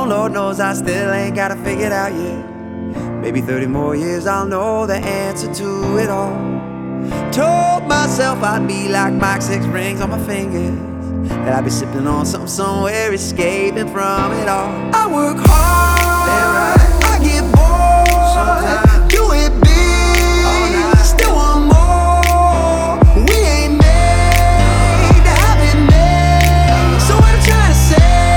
Lord knows I still ain't got it figured out yet. Maybe 30 more years I'll know the answer to it all. Told myself I'd be like Mike, 6 rings on my fingers, that I'd be sipping on something somewhere, escaping from it all. I work hard, I get bored, sometimes do it big, still want more. We ain't made to have it made. So what I'm trying to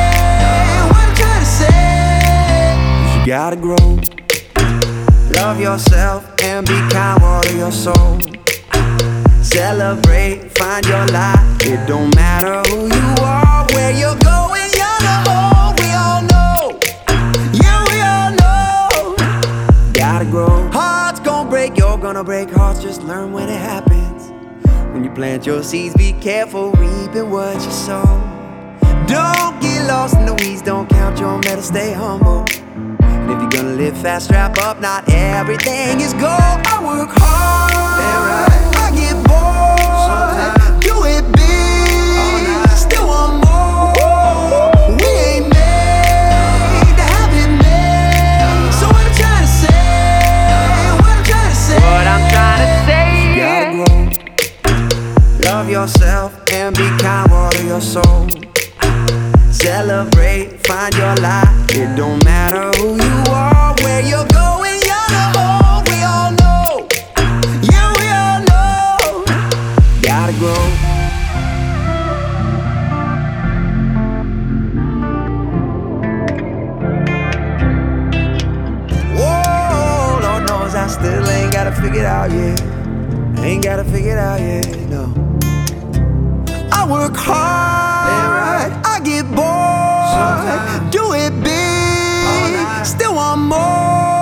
say, is you gotta grow. Love yourself and be kind, water your soul. Celebrate, find your life. It don't matter who you are, where you're going, you're the whole. We all know, yeah, we all know. Gotta grow. Hearts gon' break, you're gonna break hearts. Just learn when it happens. When you plant your seeds, be careful reaping what you sow. Don't get lost in the weeds, don't count your medals, stay humble. And if you're gonna live fast, strap up, not everything is gold. I work hard, I get bored, sometimes do it big, still want more. We ain't made to have it made. So what I'm trying to say, you gotta grow. Love yourself and be kind, water your soul. Celebrate, find your life. It don't matter who you are, where you're going, you're the whole. We all know, yeah, we all know. Gotta grow. Whoa, Lord knows I still ain't got it figured out yet. Ain't got it figured out yet, no. I work hard, I get bored, sometimes do it big, still want more.